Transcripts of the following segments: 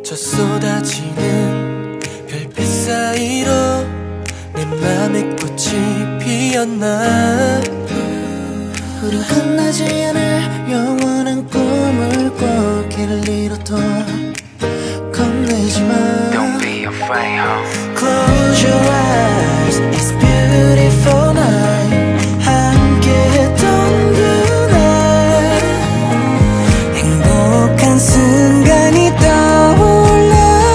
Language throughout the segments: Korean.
저 쏟아지는 별빛 사이로 내 맘에 꽃이 피었나. 우린 끝나지 않을 영원한 꿈을 꿔길 이뤄도 겁내지마. Don't be afraid, huh? Close your eyes, it's beautiful night. 함께했던 그날 행복한 순간이 떠올라.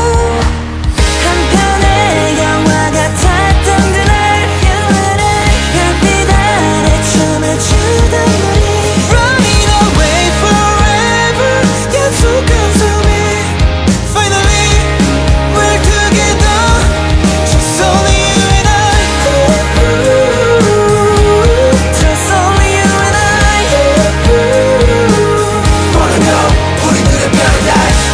한편의 영화 같았던 그날 You and I 별빛 아래 춤을 추던 우리 Running away forever 약속한 소리 Finally we're together Just only you and I Just only you and I Wanna know 우리 둘의 paradise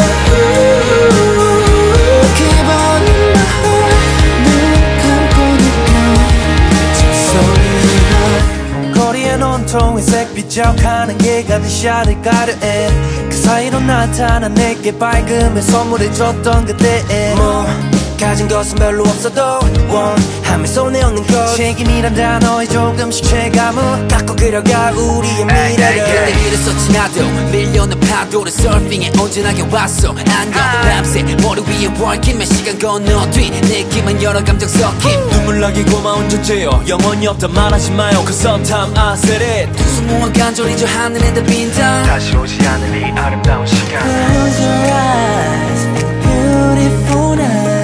Keep on in my heart 눈 감고 느껴 Just only you and I 거리엔 온통 회색 비적하는 게 가득 샤를 가려해. 그 사이로 나타난 내게 밝음을 선물해줬던 그때 뭐 가진 것은 별로 없어도 원하면 손에 없는 것 책임이란 단어에 조금씩 체감을 갖고 그려가 우리의 미래를. 근데 그랬었지 나도 밀려는 파도를 서핑에 온전하게 왔어. 안녕 밤새 머리 위에 walking 몇 시간 건너뛴 느낌은 여러 감정 섞임. 눈물 나게 고마운 존재여 영원히 없다 말하지 마요 Cause sometimes I said it. 수무한 간절히 저 하늘에 다 빈다. 다시 오지 않을 이 아름다운 시간. Close your eyes, beautiful night.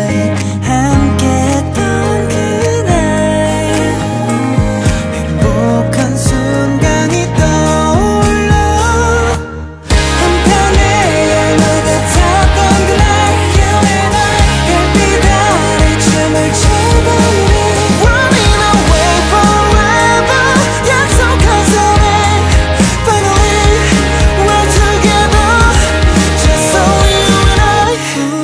함께했던 그날 행복한 순간이 떠올라. 한편의 영화 같았던 그날 You and I 별빛 아래 춤을 추던 우리 Running away forever 약속한 소리 Finally we're together Just only you and I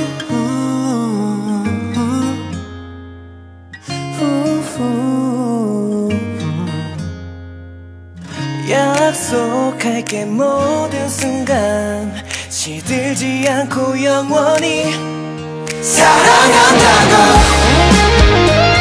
약속할게 모든 순간 시들지 않고 영원히 사랑한다고